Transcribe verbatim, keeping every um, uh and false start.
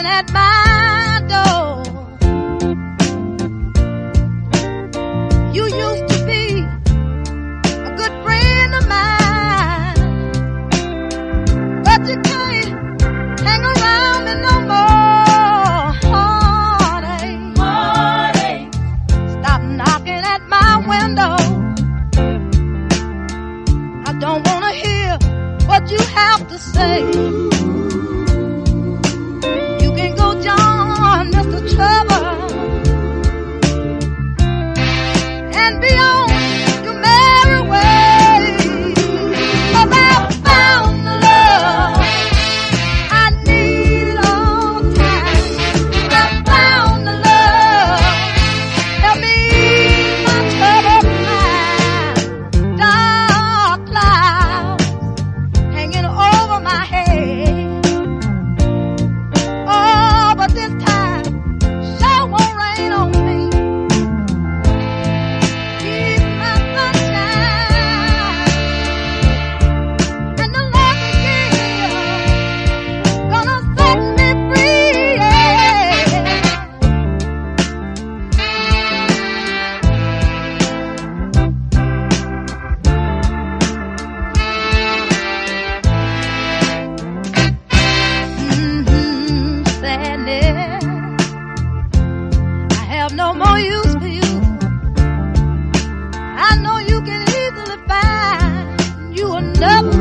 at my door. You used to be a good friend of mine, but you can't hang around me no more. Heartache, heartache. Stop knocking at my window. I don't want to hear what you have to say. You can go John, Mister Trouble, and be on your merry way. 'Cause I found the love I needed all the time. I found the love help me ease my troubled mind. Dark clouds hanging over my head. Oh, but this time sure won't rain on me. He's my sunshine, and the Lord is here, gonna set me free. Yeah. Mm-hmm, sadness, I have no more use for you. I know you can easily find you another